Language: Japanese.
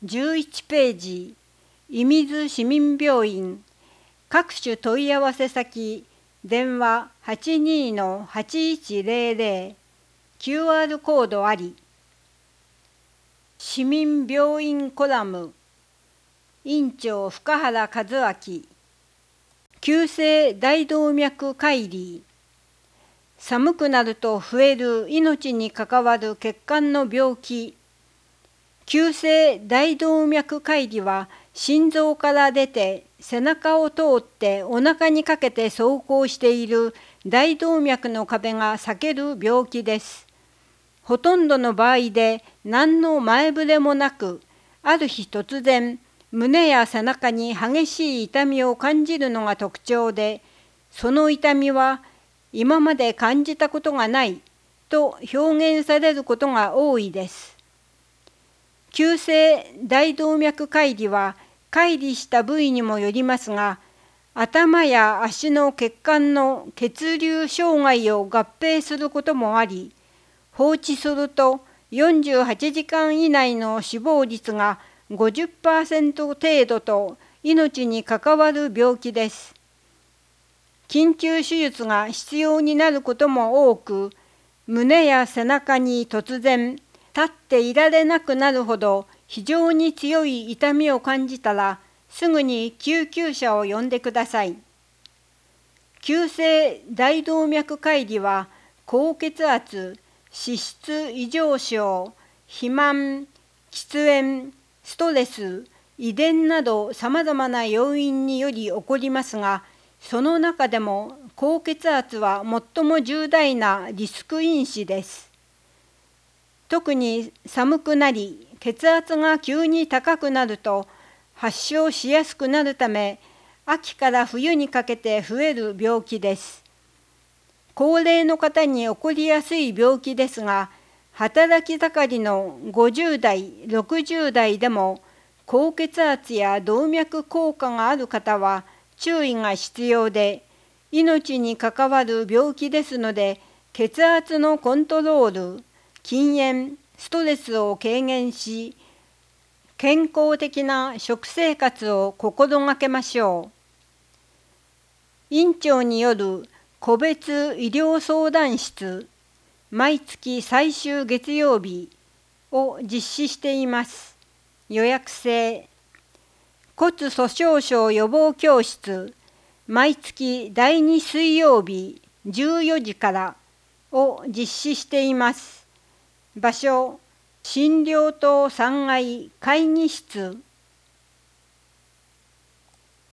11ページ、射水市民病院、各種問い合わせ先、電話82-8100、QR コードあり。市民病院コラム、院長深原和明、急性大動脈解離。寒くなると増える命に関わる血管の病気。急性大動脈解離は心臓から出て背中を通ってお腹にかけて走行している大動脈の壁が裂ける病気です。ほとんどの場合で何の前触れもなく、ある日突然胸や背中に激しい痛みを感じるのが特徴で、その痛みは今まで感じたことがないと表現されることが多いです。急性大動脈解離は解離した部位にもよりますが、頭や足の血管の血流障害を合併することもあり、放置すると48時間以内の死亡率が 50% 程度と命に関わる病気です。緊急手術が必要になることも多く、胸や背中に突然立っていられなくなるほど非常に強い痛みを感じたら、すぐに救急車を呼んでください。急性大動脈解離は高血圧、脂質異常症、肥満、喫煙、ストレス、遺伝などさまざまな要因により起こりますが、その中でも高血圧は最も重大なリスク因子です。特に寒くなり、血圧が急に高くなると発症しやすくなるため、秋から冬にかけて増える病気です。高齢の方に起こりやすい病気ですが、働き盛りの50代、60代でも高血圧や動脈硬化がある方は注意が必要で、命に関わる病気ですので、血圧のコントロール、禁煙、ストレスを軽減し、健康的な食生活を心がけましょう。院長による個別医療相談室、毎月最終月曜日を実施しています。予約制。骨粗鬆症予防教室、毎月第2水曜日14時からを実施しています。場所、診療棟3階会議室。